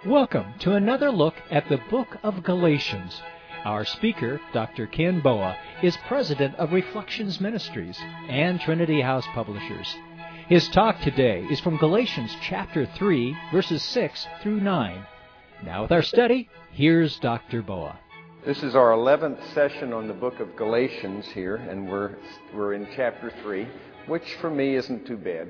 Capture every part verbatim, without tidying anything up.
Welcome to another look at the book of Galatians. Our speaker, Doctor Ken Boa, is president of Reflections Ministries and Trinity House Publishers. His talk today is from Galatians chapter three, verses six through nine. Now with our study, here's Doctor Boa. This is our eleventh session on the book of Galatians here, and we're we're in chapter three, which for me isn't too bad.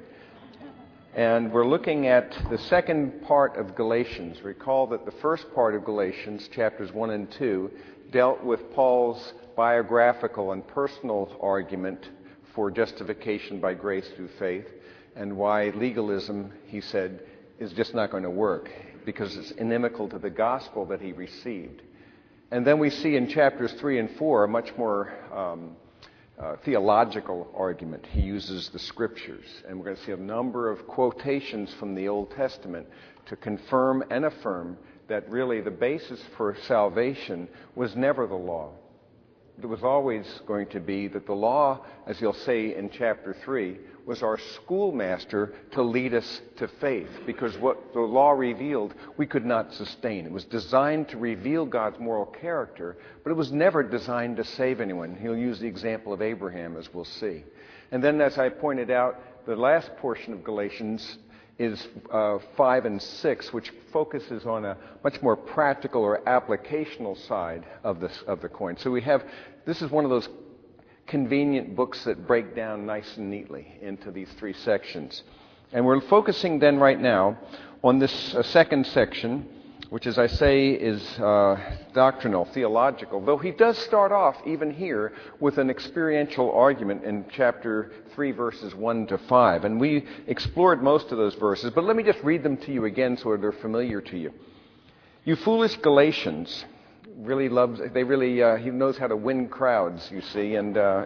And we're looking at the second part of Galatians. Recall that the first part of Galatians, chapters one and two, dealt with Paul's biographical and personal argument for justification by grace through faith, and why legalism, he said, is just not going to work because it's inimical to the gospel that he received. And then we see in chapters three and four a much more um, uh, theological argument. He uses the scriptures, and we're going to see a number of quotations from the Old Testament to confirm and affirm that really the basis for salvation was never the law. It was always going to be that the law, as he'll say in chapter three, was our schoolmaster to lead us to faith, because what the law revealed we could not sustain. It was designed to reveal God's moral character, but it was never designed to save anyone. He'll use the example of Abraham, as we'll see. And then, as I pointed out, the last portion of Galatians is uh, five and six, which focuses on a much more practical or applicational side of this of the coin. So we have, this is one of those convenient books that break down nice and neatly into these three sections. And we're focusing then right now on this uh, second section, which, as I say, is uh, doctrinal, theological, though he does start off even here with an experiential argument in chapter three, verses one to five. And we explored most of those verses, but let me just read them to you again so they're familiar to you. You foolish Galatians, really loves, they really, uh, he knows how to win crowds, you see, and uh,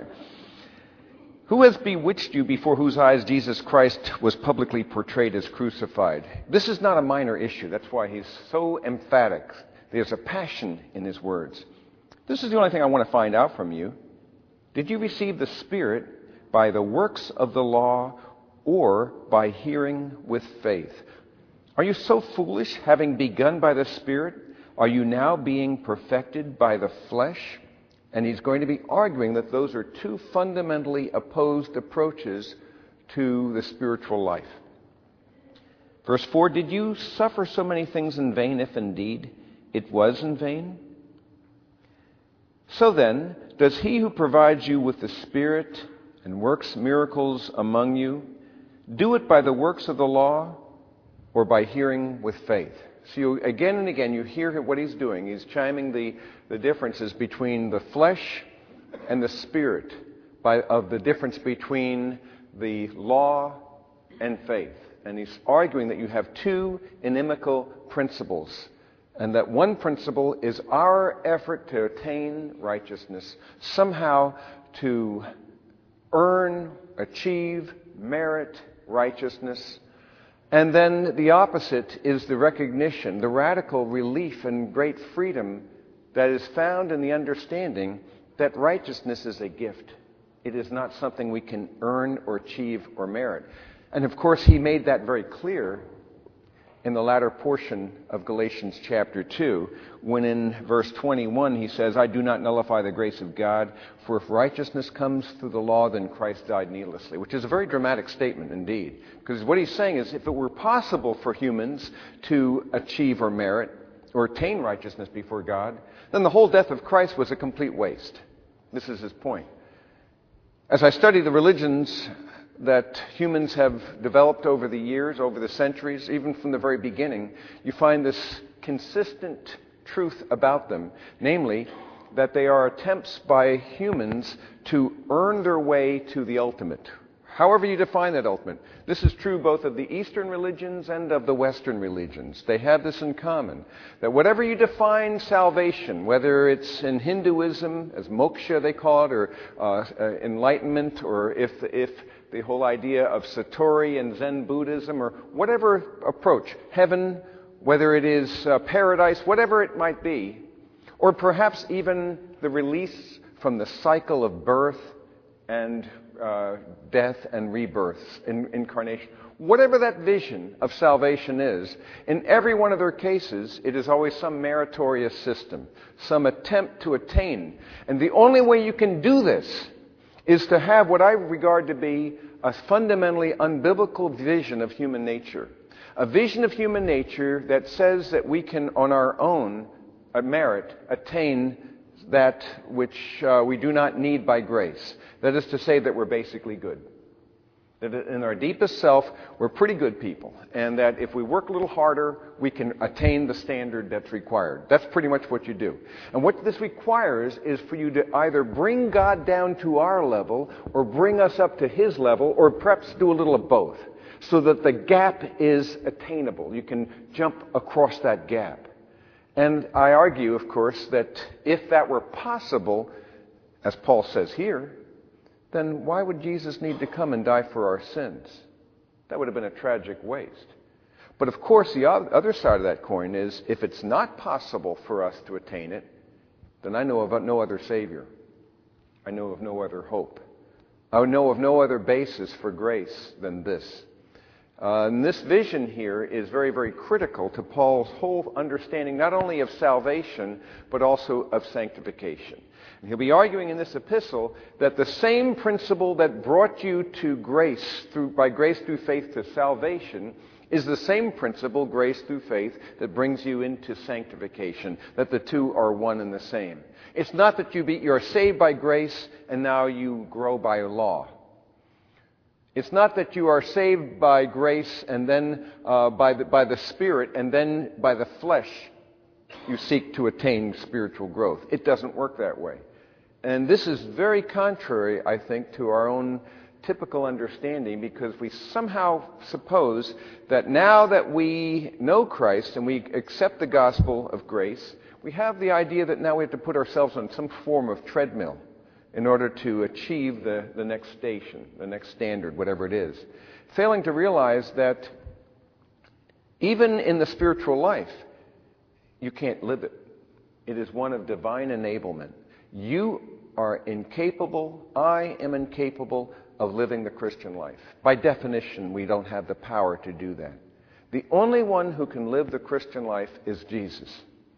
who has bewitched you before whose eyes Jesus Christ was publicly portrayed as crucified? This is not a minor issue. That's why he's so emphatic. There's a passion in his words. This is the only thing I want to find out from you. Did you receive the Spirit by the works of the law or by hearing with faith? Are you so foolish, having begun by the Spirit? Are you now being perfected by the flesh? And he's going to be arguing that those are two fundamentally opposed approaches to the spiritual life. Verse four, did you suffer so many things in vain, if indeed it was in vain? So then, does he who provides you with the Spirit and works miracles among you do it by the works of the law or by hearing with faith? So you, again and again, you hear what he's doing. He's chiming the, the differences between the flesh and the spirit, by, of the difference between the law and faith. And he's arguing that you have two inimical principles, and that one principle is our effort to attain righteousness, somehow to earn, achieve, merit righteousness. And then the opposite is the recognition, the radical relief and great freedom that is found in the understanding that righteousness is a gift. It is not something we can earn or achieve or merit. And of course, he made that very clear in the latter portion of Galatians chapter two, when in verse twenty-one he says, I do not nullify the grace of God, for if righteousness comes through the law, then Christ died needlessly, which is a very dramatic statement indeed. Because what he's saying is, if it were possible for humans to achieve or merit or attain righteousness before God, then the whole death of Christ was a complete waste. This is his point. As I study the religions that humans have developed over the years, over the centuries, even from the very beginning, you find this consistent truth about them, namely that they are attempts by humans to earn their way to the ultimate. However you define that ultimate. This is true both of the Eastern religions and of the Western religions. They have this in common, that whatever you define salvation, whether it's in Hinduism, as moksha they call it, or uh, uh, enlightenment, or if if the whole idea of Satori and Zen Buddhism, or whatever approach, heaven, whether it is uh, paradise, whatever it might be, or perhaps even the release from the cycle of birth and uh, death and rebirth, in, incarnation. Whatever that vision of salvation is, in every one of their cases, it is always some meritorious system, some attempt to attain. And the only way you can do this is to have what I regard to be a fundamentally unbiblical vision of human nature. A vision of human nature that says that we can, on our own uh, merit, attain that which uh, we do not need by grace. That is to say that we're basically good. That in our deepest self, we're pretty good people. And that if we work a little harder, we can attain the standard that's required. That's pretty much what you do. And what this requires is for you to either bring God down to our level, or bring us up to His level, or perhaps do a little of both, so that the gap is attainable. You can jump across that gap. And I argue, of course, that if that were possible, as Paul says here, then why would Jesus need to come and die for our sins? That would have been a tragic waste. But of course, the other side of that coin is, if it's not possible for us to attain it, then I know of no other Savior. I know of no other hope. I know of no other basis for grace than this. Uh, and this vision here is very, very critical to Paul's whole understanding, not only of salvation, but also of sanctification. And he'll be arguing in this epistle that the same principle that brought you to grace, through, by grace through faith to salvation, is the same principle, grace through faith, that brings you into sanctification, that the two are one and the same. It's not that you be, you're saved by grace and now you grow by law. It's not that you are saved by grace and then uh, by, the, by the Spirit, and then by the flesh you seek to attain spiritual growth. It doesn't work that way. And this is very contrary, I think, to our own typical understanding, because we somehow suppose that now that we know Christ and we accept the gospel of grace, we have the idea that now we have to put ourselves on some form of treadmill in order to achieve the, the next station, the next standard, whatever it is. Failing to realize that even in the spiritual life, you can't live it. It is one of divine enablement. You are incapable, I am incapable of living the Christian life. By definition, we don't have the power to do that. The only one who can live the Christian life is Jesus.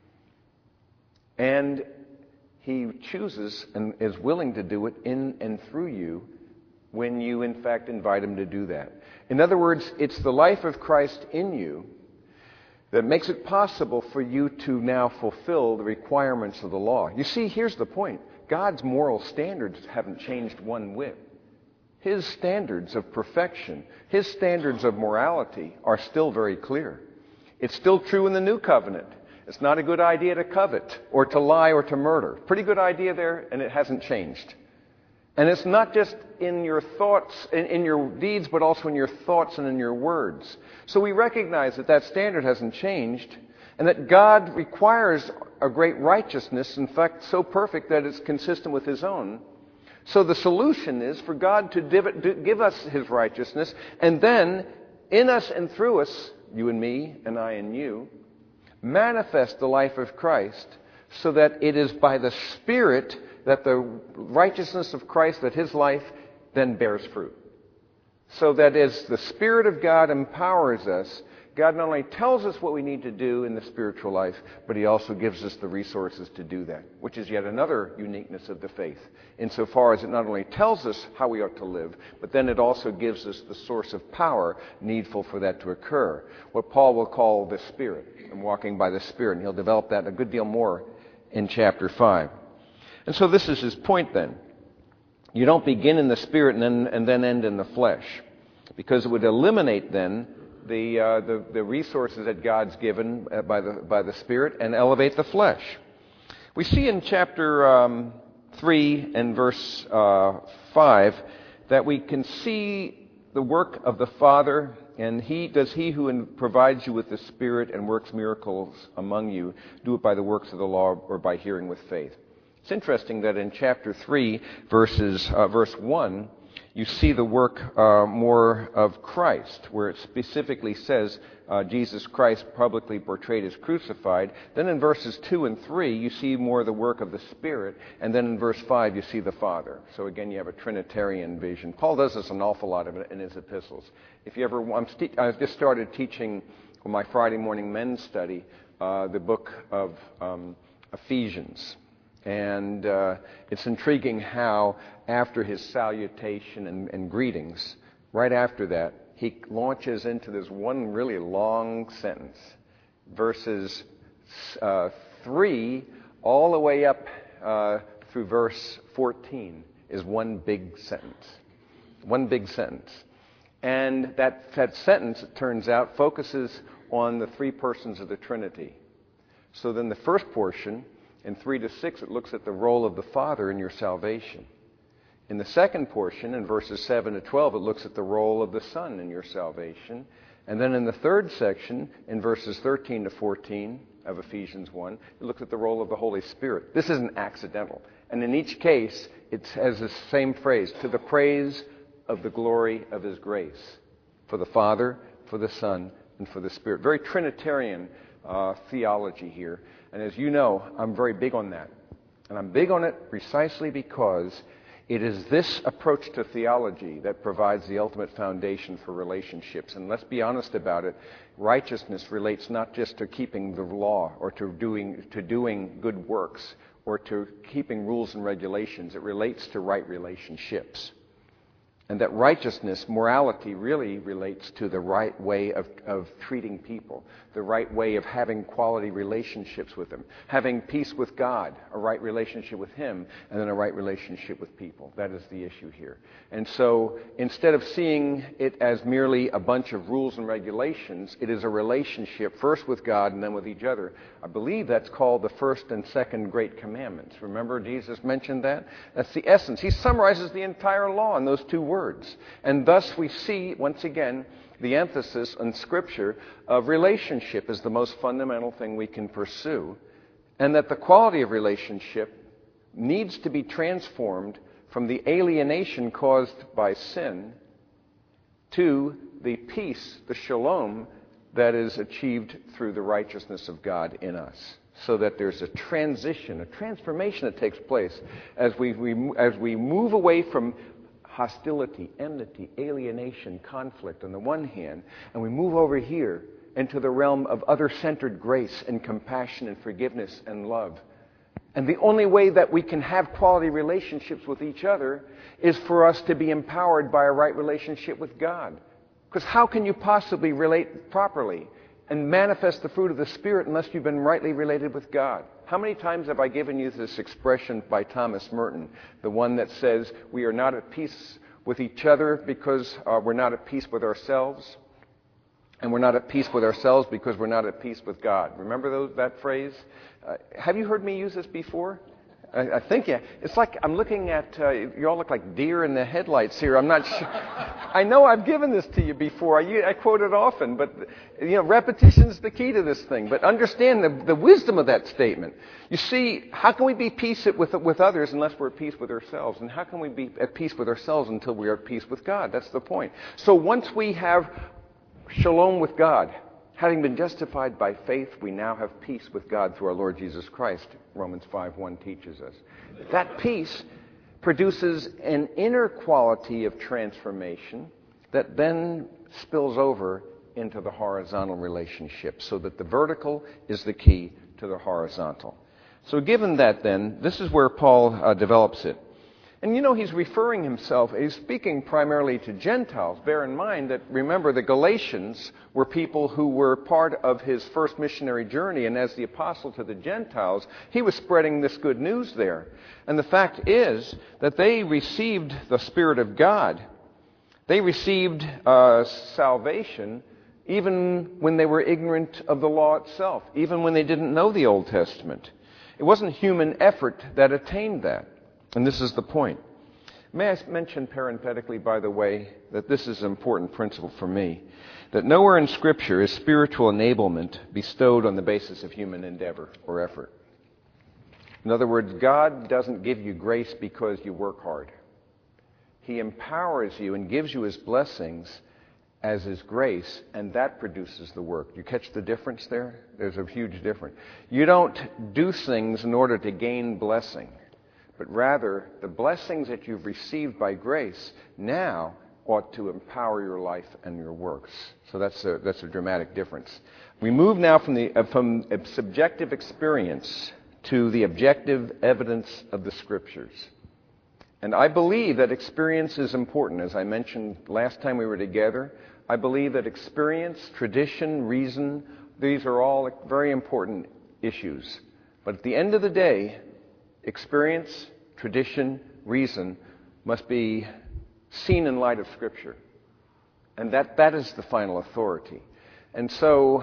And He chooses and is willing to do it in and through you when you, in fact, invite Him to do that. In other words, it's the life of Christ in you that makes it possible for you to now fulfill the requirements of the law. You see, here's the point. God's moral standards haven't changed one whit. His standards of perfection, His standards of morality are still very clear. It's still true in the New Covenant. It's not a good idea to covet or to lie or to murder. Pretty good idea there, and it hasn't changed. And it's not just in your thoughts, in, in your deeds, but also in your thoughts and in your words. So we recognize that that standard hasn't changed, and that God requires a great righteousness, in fact, so perfect that it's consistent with His own. So the solution is for God to div- give us His righteousness, and then in us and through us, you and me, and I and you, manifest the life of Christ, so that it is by the Spirit that the righteousness of Christ, that His life then bears fruit. So that as the Spirit of God empowers us, God not only tells us what we need to do in the spiritual life, but He also gives us the resources to do that, which is yet another uniqueness of the faith, insofar as it not only tells us how we ought to live, but then it also gives us the source of power needful for that to occur, what Paul will call the Spirit, and walking by the Spirit, and he'll develop that a good deal more in chapter five. And so this is his point then. You don't begin in the Spirit and then, and then end in the flesh, because it would eliminate then the, uh, the, the resources that God's given by the, by the Spirit and elevate the flesh. We see in chapter um, three and verse uh, five that we can see the work of the Father, and he does he who provides you with the Spirit and works miracles among you, do it by the works of the law or by hearing with faith. It's interesting that in chapter three, verses uh, verse one, you see the work uh, more of Christ, where it specifically says uh, Jesus Christ publicly portrayed as crucified. Then in verses two and three, you see more of the work of the Spirit. And then in verse five, you see the Father. So again, you have a Trinitarian vision. Paul does this an awful lot of it in his epistles. If you ever, I'm st- I've just started teaching my Friday morning men's study, uh, the book of um, Ephesians. And uh, it's intriguing how after his salutation and, and greetings, right after that, he launches into this one really long sentence. Verses uh, three all the way up uh, through verse fourteen is one big sentence. One big sentence. And that, that sentence, it turns out, focuses on the three persons of the Trinity. So then the first portion, in three to six, it looks at the role of the Father in your salvation. In the second portion, in verses seven to twelve, it looks at the role of the Son in your salvation. And then in the third section, in verses thirteen to fourteen of Ephesians one, it looks at the role of the Holy Spirit. This isn't accidental. And in each case, it has the same phrase, to the praise of the glory of His grace. For the Father, for the Son, and for the Spirit. Very Trinitarian uh, theology here. And as you know, I'm very big on that. And I'm big on it precisely because it is this approach to theology that provides the ultimate foundation for relationships. And let's be honest about it, righteousness relates not just to keeping the law or to doing, to doing good works or to keeping rules and regulations. It relates to right relationships. And that righteousness, morality, really relates to the right way of, of treating people, the right way of having quality relationships with them, having peace with God, a right relationship with Him, and then a right relationship with people. That is the issue here. And so instead of seeing it as merely a bunch of rules and regulations, it is a relationship first with God and then with each other. I believe that's called the first and second great commandments. Remember Jesus mentioned that? That's the essence. He summarizes the entire law in those two words. Words. And thus we see, once again, the emphasis in Scripture of relationship is the most fundamental thing we can pursue, and that the quality of relationship needs to be transformed from the alienation caused by sin to the peace, the shalom, that is achieved through the righteousness of God in us. So that there's a transition, a transformation that takes place as we, we as we move away from hostility, enmity, alienation, conflict on the one hand, and we move over here into the realm of other-centered grace and compassion and forgiveness and love. And the only way that we can have quality relationships with each other is for us to be empowered by a right relationship with God. Because how can you possibly relate properly and manifest the fruit of the Spirit unless you've been rightly related with God? How many times have I given you this expression by Thomas Merton, the one that says we are not at peace with each other because uh, we're not at peace with ourselves, and we're not at peace with ourselves because we're not at peace with God. Remember those, that phrase? Uh, have you heard me use this before? I, I think, yeah. It's like I'm looking at, uh, you all look like deer in the headlights here. I'm not sure. I know I've given this to you before. I, I quote it often, but, you know, repetition is the key to this thing. But understand the, the wisdom of that statement. You see, how can we be at peace with, with others unless we're at peace with ourselves? And how can we be at peace with ourselves until we are at peace with God? That's the point. So once we have shalom with God, having been justified by faith, we now have peace with God through our Lord Jesus Christ, Romans five one teaches us. That peace produces an inner quality of transformation that then spills over into the horizontal relationship, so that the vertical is the key to the horizontal. So given that then, this is where Paul uh, develops it. And you know, he's referring himself, he's speaking primarily to Gentiles. Bear in mind that, remember, the Galatians were people who were part of his first missionary journey, and as the apostle to the Gentiles, he was spreading this good news there. And the fact is that they received the Spirit of God. They received uh, salvation even when they were ignorant of the law itself, even when they didn't know the Old Testament. It wasn't human effort that attained that. And this is the point. May I mention parenthetically, by the way, that this is an important principle for me, that nowhere in Scripture is spiritual enablement bestowed on the basis of human endeavor or effort. In other words, God doesn't give you grace because you work hard. He empowers you and gives you His blessings as His grace, and that produces the work. You catch the difference there? There's a huge difference. You don't do things in order to gain blessing, but rather the blessings that you've received by grace now ought to empower your life and your works. So that's a, that's a dramatic difference. We move now from the uh, from a subjective experience to the objective evidence of the Scriptures. And I believe that experience is important. As I mentioned last time we were together, I believe that experience, tradition, reason, these are all very important issues. But at the end of the day, experience, tradition, reason must be seen in light of Scripture. And that, that is the final authority. And so,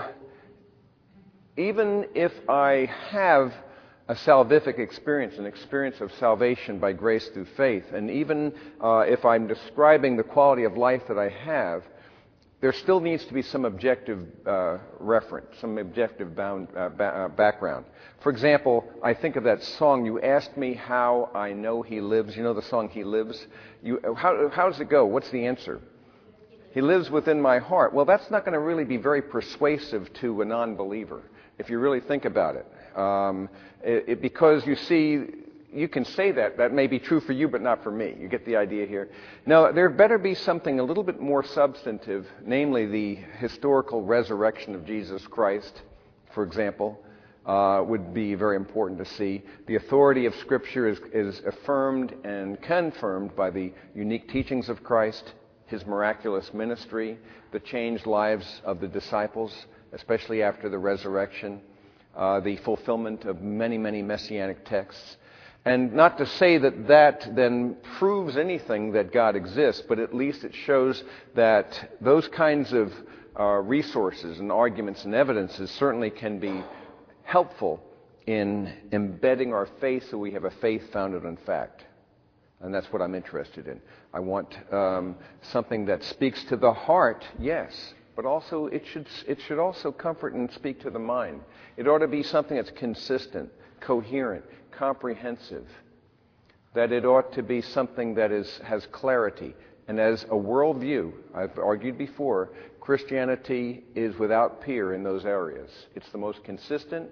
even if I have a salvific experience, an experience of salvation by grace through faith, and even uh, if I'm describing the quality of life that I have, there still needs to be some objective uh, reference, some objective bound, uh, ba- uh, background. For example, I think of that song, "You Asked Me How I Know He Lives." You know the song, "He Lives"? You, how, how does it go? What's the answer? He lives within my heart. Well, that's not going to really be very persuasive to a non-believer, if you really think about it. Um, it, it because, you see, you can say that. That may be true for you, but not for me. You get the idea here. Now, there better be something a little bit more substantive, namely the historical resurrection of Jesus Christ, for example, uh, would be very important to see. The authority of Scripture is, is affirmed and confirmed by the unique teachings of Christ, His miraculous ministry, the changed lives of the disciples, especially after the resurrection, uh, the fulfillment of many, many messianic texts. And not to say that that then proves anything that God exists, but at least it shows that those kinds of uh, resources and arguments and evidences certainly can be helpful in embedding our faith so we have a faith founded on fact. And that's what I'm interested in. I want um, something that speaks to the heart, yes, but also it should it should also comfort and speak to the mind. It ought to be something that's consistent, coherent, comprehensive. That it ought to be something that is has clarity. And as a worldview, I've argued before, Christianity is without peer in those areas. It's the most consistent,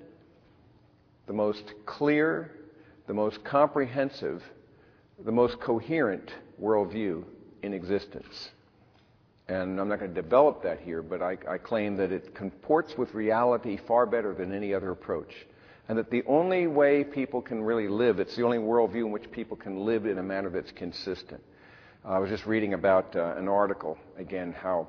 the most clear, the most comprehensive, the most coherent worldview in existence. And I'm not going to develop that here, but I, I claim that it comports with reality far better than any other approach. And that the only way people can really live, it's the only worldview in which people can live in a manner that's consistent. Uh, I was just reading about uh, an article, again, how,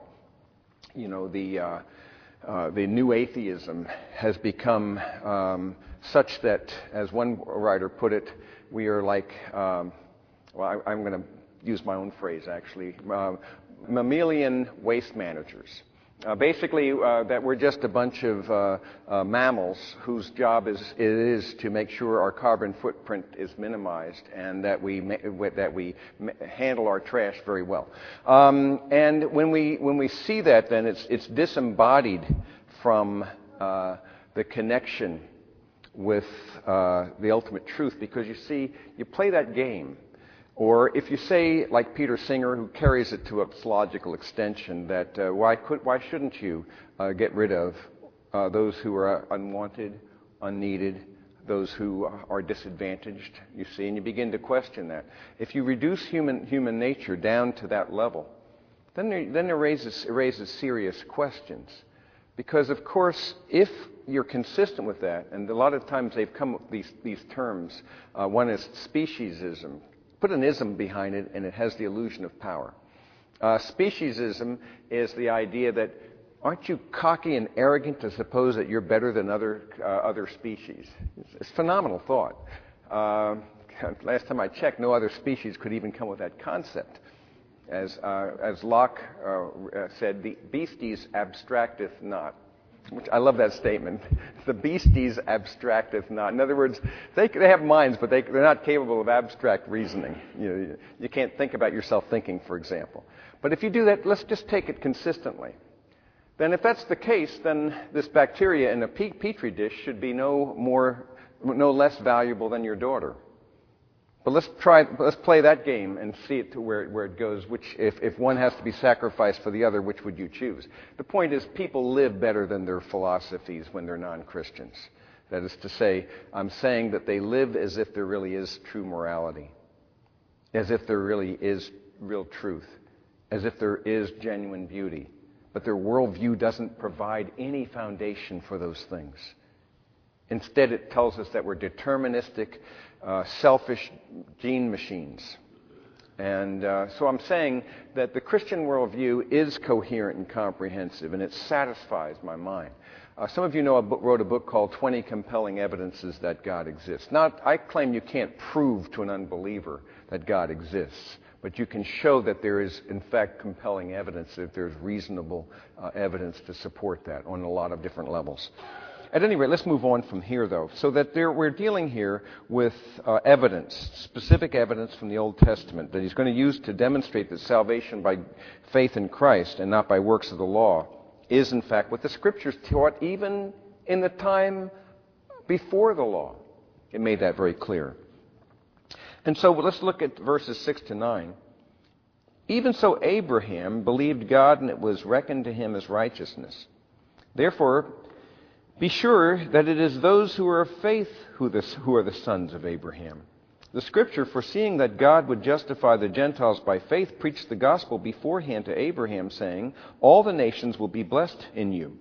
you know, the uh, uh, the new atheism has become um, such that, as one writer put it, we are like, um, well, I, I'm going to use my own phrase, actually, uh, mammalian waste managers. Uh, basically, uh, that we're just a bunch of uh, uh, mammals whose job is it is to make sure our carbon footprint is minimized and that we ma- that we ma- handle our trash very well. Um, and when we when we see that, then it's it's disembodied from uh, the connection with uh, the ultimate truth, because you see, you play that game. Or if you say, like Peter Singer, who carries it to its logical extension, that uh, why could, why shouldn't you uh, get rid of uh, those who are unwanted, unneeded, those who are disadvantaged, you see, and you begin to question that. If you reduce human human nature down to that level, then there, then it raises, it raises serious questions. Because, of course, if you're consistent with that, and a lot of times they've come up with these, these terms, uh, one is speciesism. Put an ism behind it, and it has the illusion of power. Uh, speciesism is the idea that, aren't you cocky and arrogant to suppose that you're better than other uh, other species? It's, it's a phenomenal thought. Uh, last time I checked, no other species could even come with that concept. As uh, as Locke uh, said, the beasties abstracteth not. Which I love that statement. The beasties abstracteth not. In other words, they they have minds, but they they're not capable of abstract reasoning. You know, you can't think about yourself thinking, for example. But if you do that, let's just take it consistently. Then, if that's the case, then this bacteria in a petri dish should be no more, no less valuable than your daughter. But let's try. Let's play that game and see it to where, where it goes. Which, if, if one has to be sacrificed for the other, which would you choose? The point is, people live better than their philosophies when they're non-Christians. That is to say, I'm saying that they live as if there really is true morality, as if there really is real truth, as if there is genuine beauty. But their worldview doesn't provide any foundation for those things. Instead, it tells us that we're deterministic, uh, selfish gene machines. And uh, so I'm saying that the Christian worldview is coherent and comprehensive, and it satisfies my mind. Uh, some of you know I wrote a book called twenty Compelling Evidences That God Exists. Not, I claim you can't prove to an unbeliever that God exists, but you can show that there is, in fact, compelling evidence, that there's reasonable uh, evidence to support that on a lot of different levels. At any rate, let's move on from here, though, so that there, we're dealing here with uh, evidence, specific evidence from the Old Testament that he's going to use to demonstrate that salvation by faith in Christ and not by works of the law is, in fact, what the Scriptures taught even in the time before the law. It made that very clear. And so let's look at verses six to nine. Even so Abraham believed God, and it was reckoned to him as righteousness. Therefore, be sure that it is those who are of faith who, the, who are the sons of Abraham. The Scripture, foreseeing that God would justify the Gentiles by faith, preached the gospel beforehand to Abraham, saying, all the nations will be blessed in you.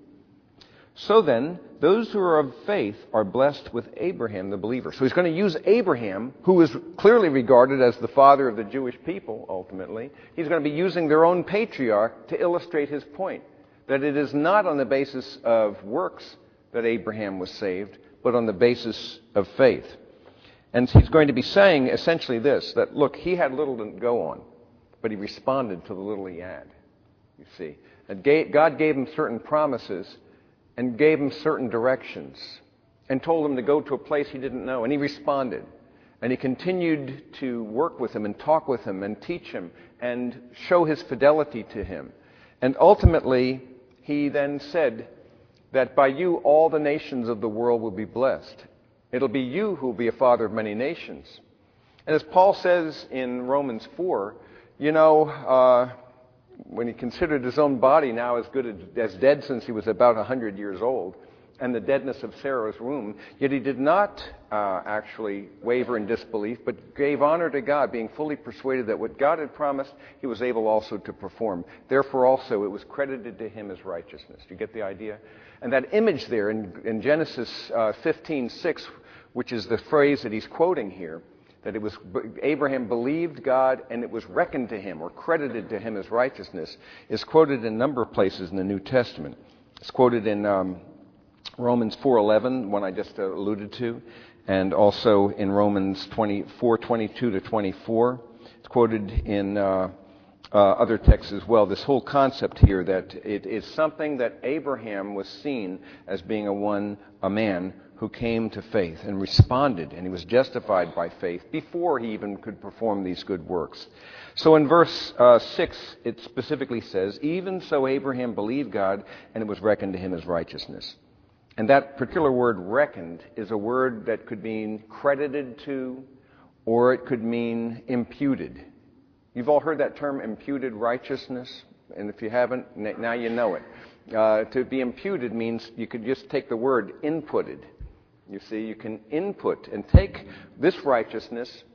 So then, those who are of faith are blessed with Abraham the believer. So he's going to use Abraham, who is clearly regarded as the father of the Jewish people, ultimately. He's going to be using their own patriarch to illustrate his point, that it is not on the basis of works that Abraham was saved, but on the basis of faith. And he's going to be saying essentially this, that look, he had little to go on, but he responded to the little he had, you see. And God gave him certain promises and gave him certain directions and told him to go to a place he didn't know, and he responded. And he continued to work with him and talk with him and teach him and show his fidelity to him. And ultimately, he then said that by you all the nations of the world will be blessed. It'll be you who will be a father of many nations. And as Paul says in Romans four, you know, uh, when he considered his own body now as good as dead since he was about one hundred years old, and the deadness of Sarah's womb, yet he did not uh, actually waver in disbelief, but gave honor to God, being fully persuaded that what God had promised, he was able also to perform. Therefore also it was credited to him as righteousness. Do you get the idea? And that image there in, in Genesis uh, fifteen six, which is the phrase that he's quoting here, that it was Abraham believed God and it was reckoned to him or credited to him as righteousness, is quoted in a number of places in the New Testament. It's quoted in um, Romans four eleven, one I just uh, alluded to, and also in Romans four twenty-two to twenty-four. It's quoted in uh, uh, other texts as well. This whole concept here that it is something that Abraham was seen as being a one, a man who came to faith and responded, and he was justified by faith before he even could perform these good works. So in verse uh, six, it specifically says, even so Abraham believed God, and it was reckoned to him as righteousness. And that particular word, reckoned, is a word that could mean credited to, or it could mean imputed. You've all heard that term, imputed righteousness, and if you haven't, now you know it. Uh, to be imputed means you could just take the word inputted. You see, you can input and take this righteousness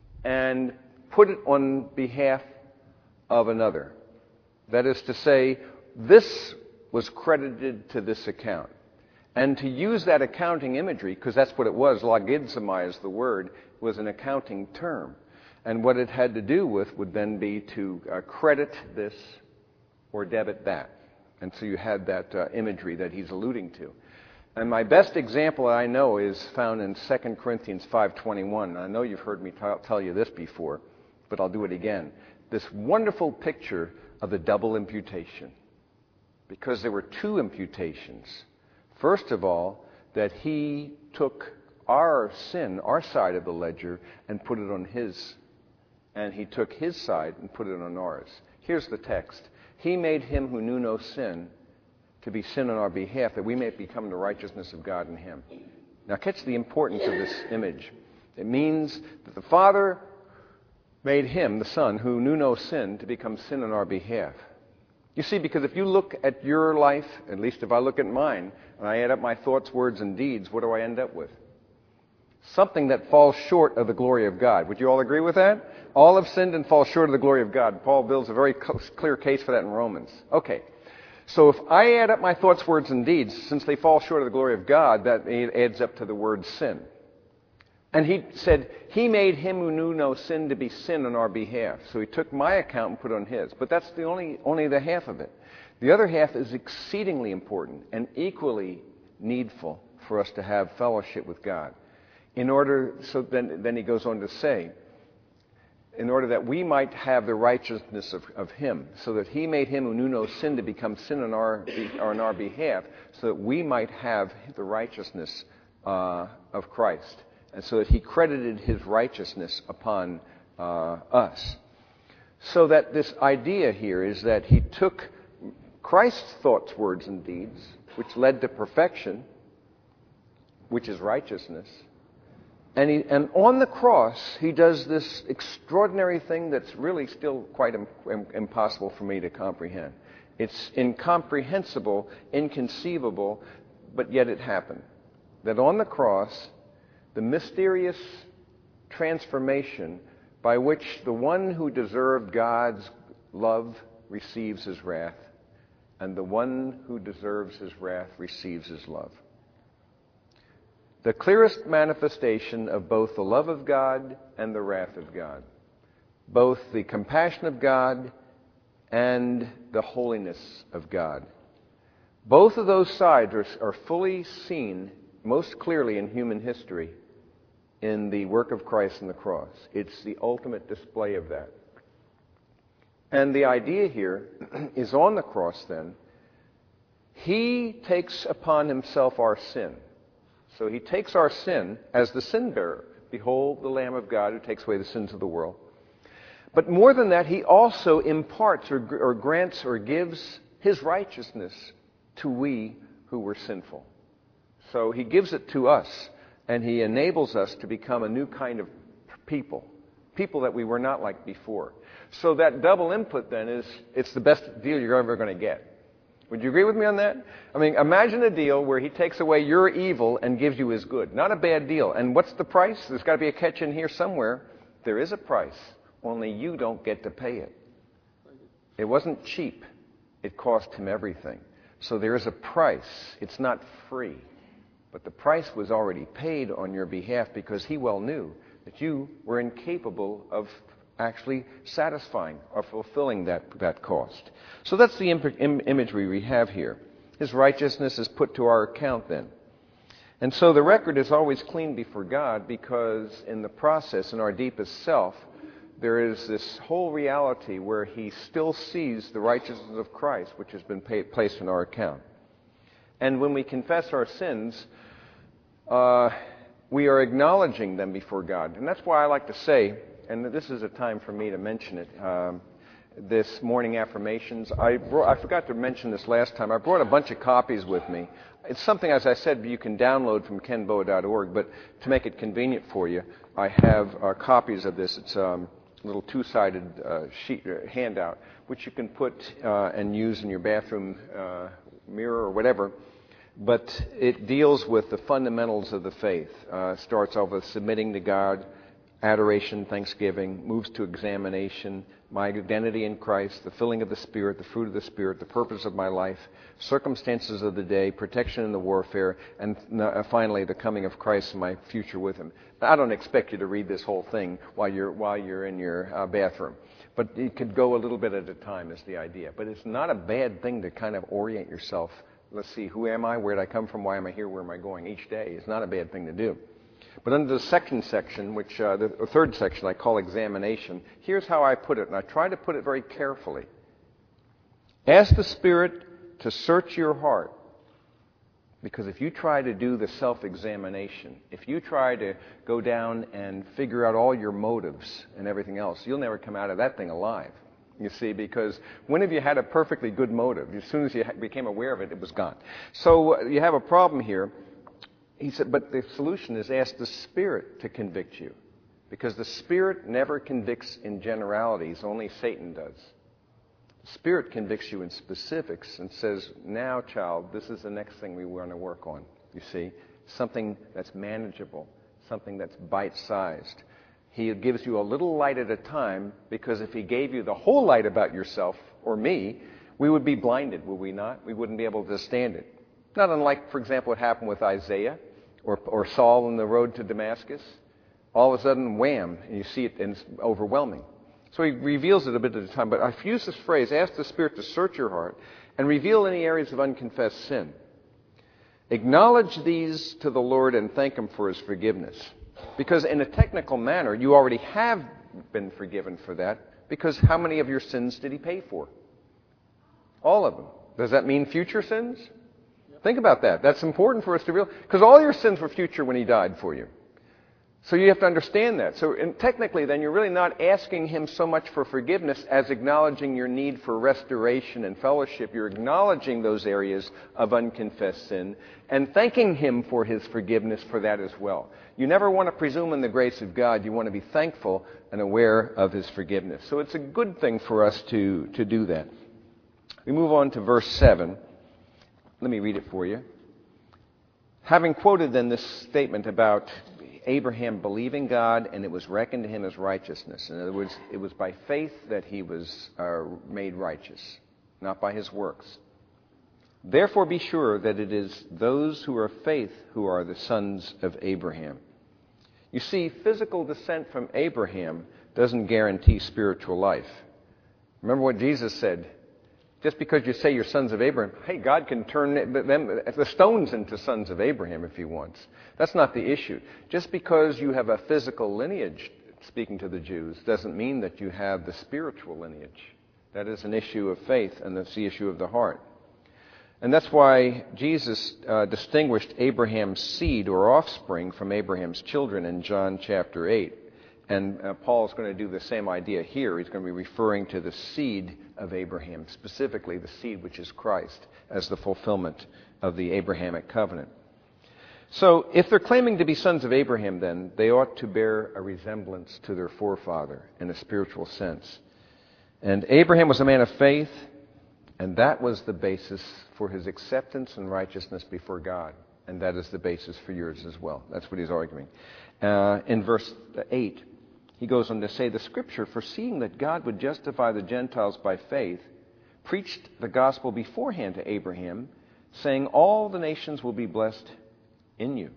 and put it on behalf of another. That is to say, this was credited to this account. And to use that accounting imagery, because that's what it was, logizomai is the word, was an accounting term. And what it had to do with would then be to uh, credit this or debit that. And so you had that uh, imagery that he's alluding to. And my best example that I know is found in Second Corinthians five twenty-one. I know you've heard me t- tell you this before, but I'll do it again. This wonderful picture of the double imputation. Because there were two imputations. First of all, that he took our sin, our side of the ledger, and put it on his. And he took his side and put it on ours. Here's the text. He made him who knew no sin to be sin on our behalf, that we may become the righteousness of God in him. Now catch the importance of this image. It means that the Father made him, the Son, who knew no sin, to become sin on our behalf. You see, because if you look at your life, at least if I look at mine, and I add up my thoughts, words, and deeds, what do I end up with? Something that falls short of the glory of God. Would you all agree with that? All have sinned and fall short of the glory of God. Paul builds a very clear case for that in Romans. Okay. So if I add up my thoughts, words, and deeds, since they fall short of the glory of God, that adds up to the word sin. And he said, he made him who knew no sin to be sin on our behalf. So he took my account and put it on his. But that's the only, only the half of it. The other half is exceedingly important and equally needful for us to have fellowship with God. In order, so then, then he goes on to say, in order that we might have the righteousness of, of him, so that he made him who knew no sin to become sin on our, on our behalf, so that we might have the righteousness uh, of Christ. And so that he credited his righteousness upon uh, us. So that this idea here is that he took Christ's thoughts, words, and deeds, which led to perfection, which is righteousness. And, he, and on the cross, he does this extraordinary thing that's really still quite im- im- impossible for me to comprehend. It's incomprehensible, inconceivable, but yet it happened. That on the cross, the mysterious transformation by which the one who deserved God's love receives his wrath, and the one who deserves his wrath receives his love. The clearest manifestation of both the love of God and the wrath of God, both the compassion of God and the holiness of God. Both of those sides are, are fully seen most clearly in human history in the work of Christ on the cross. It's the ultimate display of that. And the idea here is on the cross then, he takes upon himself our sin. So he takes our sin as the sin bearer. Behold the Lamb of God who takes away the sins of the world. But more than that, he also imparts or, or grants or gives his righteousness to we who were sinful. So he gives it to us, and he enables us to become a new kind of people, people that we were not like before. So that double input then is, it's the best deal you're ever going to get. Would you agree with me on that? I mean, imagine a deal where he takes away your evil and gives you his good. Not a bad deal. And what's the price? There's got to be a catch in here somewhere. There is a price, only you don't get to pay it. It wasn't cheap. It cost him everything. So there is a price. It's not free. But the price was already paid on your behalf because he well knew that you were incapable of actually satisfying or fulfilling that, that cost. So that's the im- im- imagery we have here. His righteousness is put to our account then. And so the record is always clean before God because in the process, in our deepest self, there is this whole reality where he still sees the righteousness of Christ, which has been paid, placed in our account. And when we confess our sins, uh, we are acknowledging them before God. And that's why I like to say, and this is a time for me to mention it, um, this morning affirmations. I, brought, I forgot to mention this last time. I brought a bunch of copies with me. It's something, as I said, you can download from ken boa dot org, but to make it convenient for you, I have uh, copies of this. It's um, a little two-sided uh, sheet uh, handout, which you can put uh, and use in your bathroom uh, mirror or whatever. But it deals with the fundamentals of the faith. Uh, starts off with submitting to God, adoration, thanksgiving, moves to examination, my identity in Christ, the filling of the Spirit, the fruit of the Spirit, the purpose of my life, circumstances of the day, protection in the warfare, and uh, finally the coming of Christ and my future with him. Now, I don't expect you to read this whole thing while you're while you're in your uh, bathroom, but you could go a little bit at a time is the idea. But it's not a bad thing to kind of orient yourself. Let's see, who am I? Where did I come from? Why am I here? Where am I going? Each day is not a bad thing to do. But under the second section, which uh, the third section I call examination, here's how I put it, and I try to put it very carefully. Ask the Spirit to search your heart, because if you try to do the self-examination, if you try to go down and figure out all your motives and everything else, you'll never come out of that thing alive. You see, because when have you had a perfectly good motive? As soon as you became aware of it, it was gone. So uh, you have a problem here. he said, but the solution is ask the Spirit to convict you. Because the Spirit never convicts in generalities, only Satan does. The Spirit convicts you in specifics and says, now, child, this is the next thing we want to work on. You see, something that's manageable, something that's bite-sized. He gives you a little light at a time, because if he gave you the whole light about yourself or me, we would be blinded, would we not? We wouldn't be able to stand it. Not unlike, for example, what happened with Isaiah or, or Saul on the road to Damascus. All of a sudden, wham, and you see it, and it's overwhelming. So he reveals it a bit at a time. But I've used this phrase, ask the Spirit to search your heart and reveal any areas of unconfessed sin. Acknowledge these to the Lord and thank Him for His forgiveness. Because in a technical manner, you already have been forgiven for that, because how many of your sins did He pay for? All of them. Does that mean future sins? Think about that. That's important for us to realize, because all your sins were future when He died for you. So you have to understand that. So and technically, then, you're really not asking Him so much for forgiveness as acknowledging your need for restoration and fellowship. You're acknowledging those areas of unconfessed sin and thanking Him for His forgiveness for that as well. You never want to presume in the grace of God. You want to be thankful and aware of His forgiveness. So it's a good thing for us to, to do that. We move on to verse seven. Let me read it for you. Having quoted then this statement about Abraham believing God, and it was reckoned to him as righteousness. In other words, it was by faith that he was uh, made righteous, not by his works. Therefore be sure that it is those who are of faith who are the sons of Abraham. You see, physical descent from Abraham doesn't guarantee spiritual life. Remember what Jesus said. Just because you say you're sons of Abraham, hey, God can turn them, the stones into sons of Abraham if He wants. That's not the issue. Just because you have a physical lineage, speaking to the Jews, doesn't mean that you have the spiritual lineage. That is an issue of faith, and that's the issue of the heart. And that's why Jesus uh, distinguished Abraham's seed or offspring from Abraham's children in John chapter eight. And uh, Paul is going to do the same idea here. He's going to be referring to the seed of Abraham, specifically the seed which is Christ, as the fulfillment of the Abrahamic covenant. So if they're claiming to be sons of Abraham, then they ought to bear a resemblance to their forefather in a spiritual sense. And Abraham was a man of faith, and that was the basis for his acceptance and righteousness before God. And that is the basis for yours as well. That's what he's arguing. Uh, in verse eight, he goes on to say, the Scripture, foreseeing that God would justify the Gentiles by faith, preached the gospel beforehand to Abraham, saying, all the nations will be blessed in you.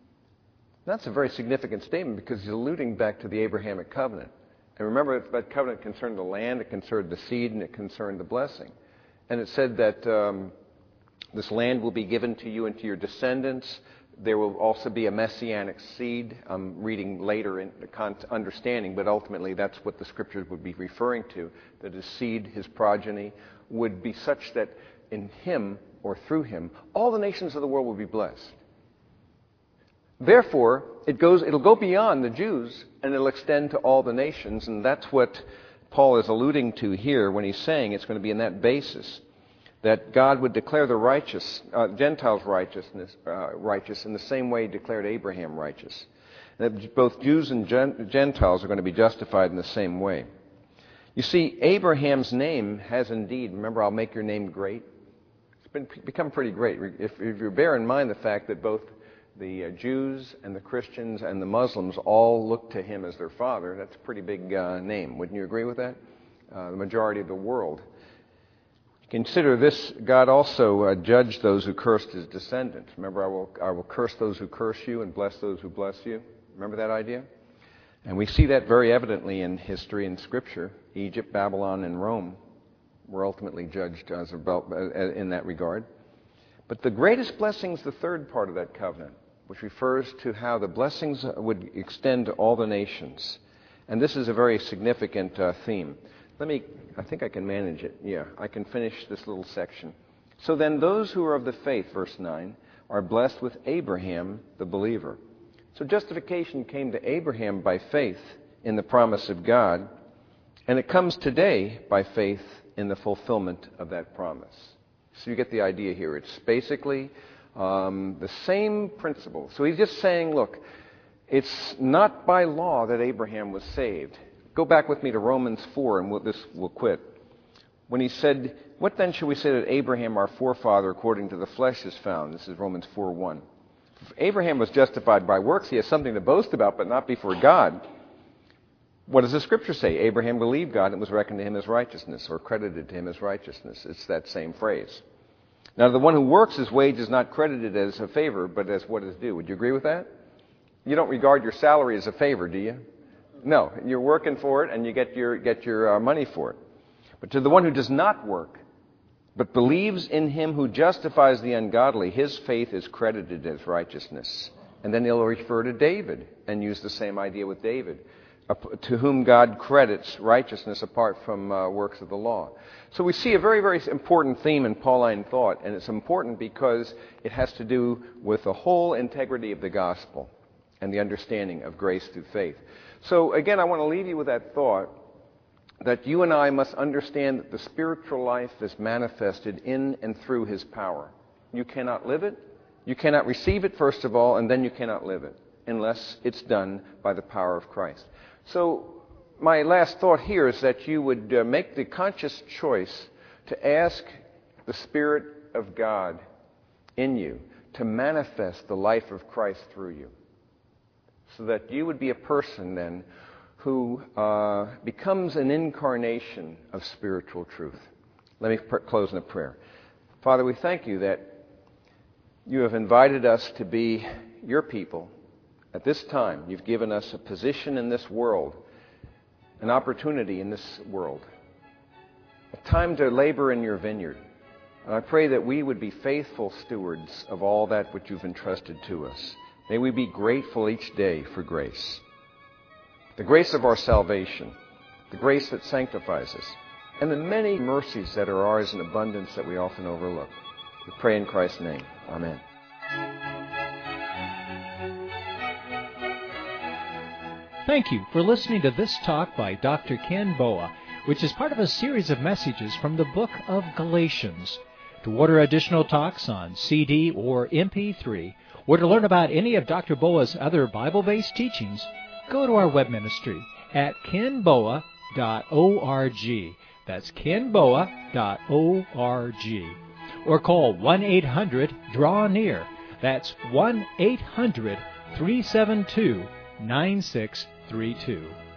That's a very significant statement, because he's alluding back to the Abrahamic covenant. And remember, that covenant concerned the land, it concerned the seed, and it concerned the blessing. And it said that um, this land will be given to you and to your descendants. There will also be a messianic seed. I'm reading later in the understanding, but ultimately that's what the Scriptures would be referring to, that his seed, his progeny, would be such that in him or through him, all the nations of the world will be blessed. Therefore, it goes, it'll go beyond the Jews, and it'll extend to all the nations, and that's what Paul is alluding to here when he's saying it's going to be in that basis, that God would declare the righteous, uh, Gentiles righteousness, uh, righteous in the same way He declared Abraham righteous. That both Jews and Gentiles are going to be justified in the same way. You see, Abraham's name has indeed, remember, I'll make your name great. It's been, become pretty great. If, if you bear in mind the fact that both the uh, Jews and the Christians and the Muslims all look to him as their father, that's a pretty big uh, name. Wouldn't you agree with that? Uh, the majority of the world. Consider this, God also uh, judged those who cursed his descendants. Remember, I will, I will curse those who curse you and bless those who bless you. Remember that idea? And we see that very evidently in history and Scripture. Egypt, Babylon, and Rome were ultimately judged as about, uh, in that regard. But the greatest blessing is the third part of that covenant, which refers to how the blessings would extend to all the nations. And this is a very significant uh, theme. Let me, I think I can manage it. Yeah, I can finish this little section. So then those who are of the faith, verse nine, are blessed with Abraham, the believer. So justification came to Abraham by faith in the promise of God, and it comes today by faith in the fulfillment of that promise. So you get the idea here. It's basically Um, the same principle. So he's just saying, look, it's not by law that Abraham was saved. Go back with me to Romans four, and we'll, this will quit. When he said, what then shall we say that Abraham, our forefather, according to the flesh, is found? This is Romans four one. If Abraham was justified by works, he has something to boast about, but not before God. What does the Scripture say? Abraham believed God, and it was reckoned to him as righteousness, or credited to him as righteousness. It's that same phrase. Now, the one who works, his wage is not credited as a favor, but as what is due. Would you agree with that? You don't regard your salary as a favor, do you? No, you're working for it, and you get your get your uh, money for it. But to the one who does not work, but believes in him who justifies the ungodly, his faith is credited as righteousness. And then he'll refer to David and use the same idea with David, to whom God credits righteousness apart from uh, works of the law. So we see a very, very important theme in Pauline thought, and it's important because it has to do with the whole integrity of the gospel and the understanding of grace through faith. So again, I want to leave you with that thought that you and I must understand that the spiritual life is manifested in and through His power. You cannot live it, you cannot receive it first of all, and then you cannot live it unless it's done by the power of Christ. So my last thought here is that you would uh, make the conscious choice to ask the Spirit of God in you to manifest the life of Christ through you, so that you would be a person then who uh, becomes an incarnation of spiritual truth. Let me pr- close in a prayer. Father, we thank you that you have invited us to be your people. At this time, you've given us a position in this world, an opportunity in this world, a time to labor in your vineyard. And I pray that we would be faithful stewards of all that which you've entrusted to us. May we be grateful each day for grace. The grace of our salvation, the grace that sanctifies us, and the many mercies that are ours in abundance that we often overlook. We pray in Christ's name. Amen. Thank you for listening to this talk by Doctor Ken Boa, which is part of a series of messages from the book of Galatians. To order additional talks on C D or M P three, or to learn about any of Doctor Boa's other Bible-based teachings, go to our web ministry at ken boa dot org. That's ken boa dot org. Or call one eight hundred draw near. That's one eight hundred three seven two nine six three two.